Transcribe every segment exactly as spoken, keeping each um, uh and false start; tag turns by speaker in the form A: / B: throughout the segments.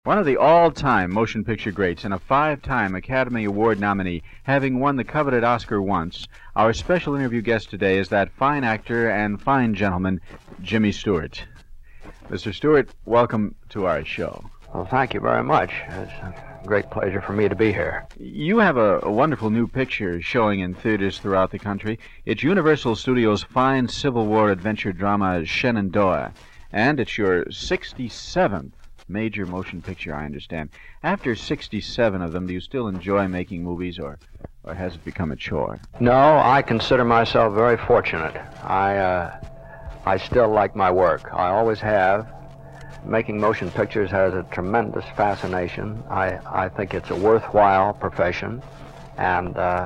A: One of the all-time motion picture greats and a five-time Academy Award nominee, having won the coveted Oscar once, our special interview guest today is that fine actor and fine gentleman, Jimmy Stewart. Mister Stewart, welcome to our show.
B: Well, thank you very much. It's a great pleasure for me to be here.
A: You have a, a wonderful new picture showing in theaters throughout the country. It's Universal Studios' fine Civil War adventure drama, Shenandoah, and it's your sixty-seventh major motion picture, I understand. After sixty-seven of them, do you still enjoy making movies, or, or has it become a chore?
B: No, I consider myself very fortunate. I, uh, I still like my work. I always have. Making motion pictures has a tremendous fascination. I, I think it's a worthwhile profession, and uh,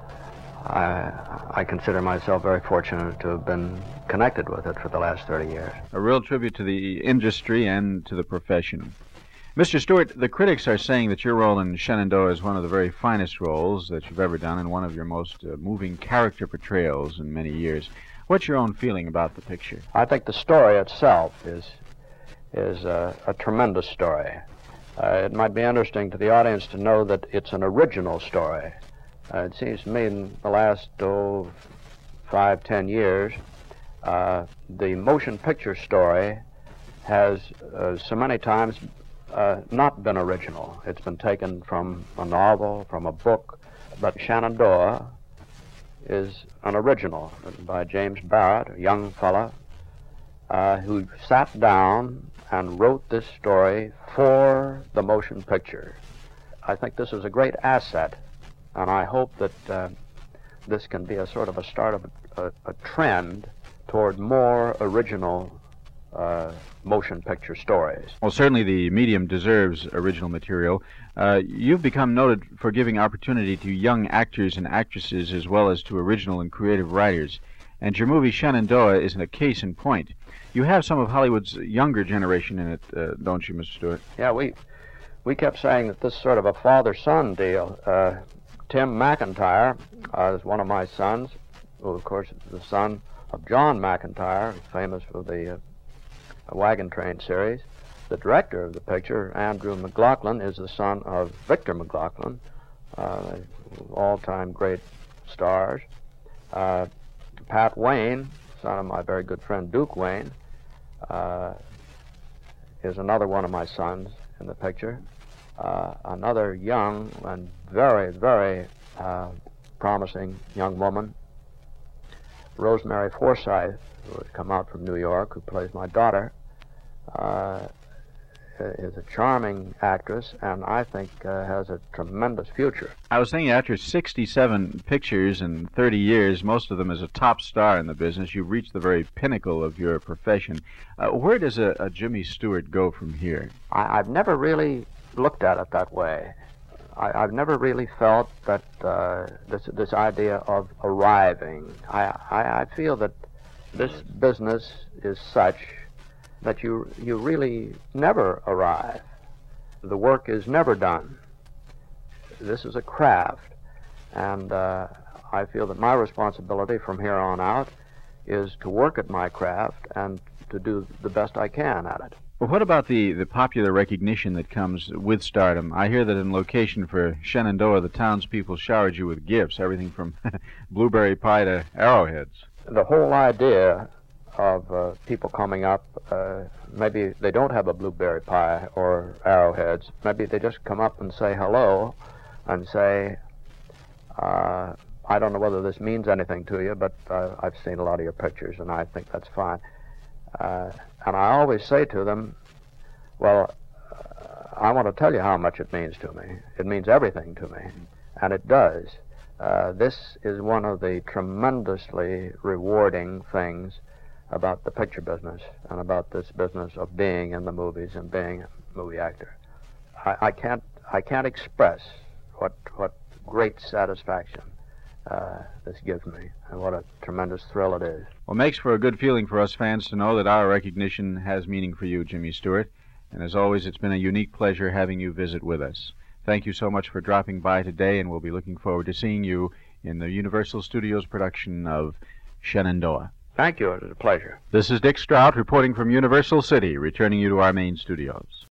B: I, I consider myself very fortunate to have been connected with it for the last thirty years.
A: A real tribute to the industry and to the profession. Mister Stewart, the critics are saying that your role in Shenandoah is one of the very finest roles that you've ever done and one of your most uh, moving character portrayals in many years. What's your own feeling about the picture?
B: I think the story itself is is a, a tremendous story. Uh, it might be interesting to the audience to know that it's an original story. Uh, it seems to me in the last, oh, five, ten years, uh, the motion picture story has uh, so many times uh, not been original. It's been taken from a novel, from a book, but Shenandoah is an original written by James Barrett, a young fella uh, who sat down and wrote this story for the motion picture. I think this is a great asset, and I hope that uh, this can be a sort of a start of a, a trend toward more original uh, motion picture stories.
A: Well, certainly the medium deserves original material. Uh, you've become noted for giving opportunity to young actors and actresses as well as to original and creative writers. And your movie Shenandoah is a case in point. You have some of Hollywood's younger generation in it, uh, don't you, Mister Stewart?
B: Yeah, we we kept saying that this is sort of a father-son deal. Uh, Tim McIntyre uh, is one of my sons, who, of course, is the son of John McIntyre, famous for the uh, Wagon Train series. The director of the picture, Andrew McLaughlin, is the son of Victor McLaughlin, uh, all-time great stars. Uh, Pat Wayne, son of my very good friend Duke Wayne, uh, is another one of my sons in the picture. Uh, another young and very, very uh, promising young woman, Rosemary Forsythe, who has come out from New York, who plays my daughter, uh, is a charming actress, and I think uh, has a tremendous future.
A: I was thinking after sixty-seven pictures in thirty years, most of them as a top star in the business, you've reached the very pinnacle of your profession. Uh, where does a, a Jimmy Stewart go from here?
B: I, I've never really looked at it that way. I, I've never really felt that uh, this this idea of arriving. I, I, I feel that this business is such that you you really never arrive. The work is never done. This is a craft, and uh, I feel that my responsibility from here on out is to work at my craft and to do the best I can at it.
A: Well, what about the, the popular recognition that comes with stardom? I hear that in location for Shenandoah, the townspeople showered you with gifts, everything from blueberry pie to arrowheads.
B: The whole idea of uh, people coming up, uh, maybe they don't have a blueberry pie or arrowheads. Maybe they just come up and say hello and say, uh, I don't know whether this means anything to you, but uh, I've seen a lot of your pictures and I think that's fine. Uh, and I always say to them, well, uh, I want to tell you how much it means to me. It means everything to me, and it does. Uh, this is one of the tremendously rewarding things about the picture business and about this business of being in the movies and being a movie actor. I, I can't I can't express what what great satisfaction uh, this gives me and what a tremendous thrill it is.
A: Well, it makes for a good feeling for us fans to know that our recognition has meaning for you, Jimmy Stewart. And as always, it's been a unique pleasure having you visit with us. Thank you so much for dropping by today, and we'll be looking forward to seeing you in the Universal Studios production of Shenandoah.
B: Thank you. It was a pleasure.
A: This is Dick Strout reporting from Universal City, returning you to our main studios.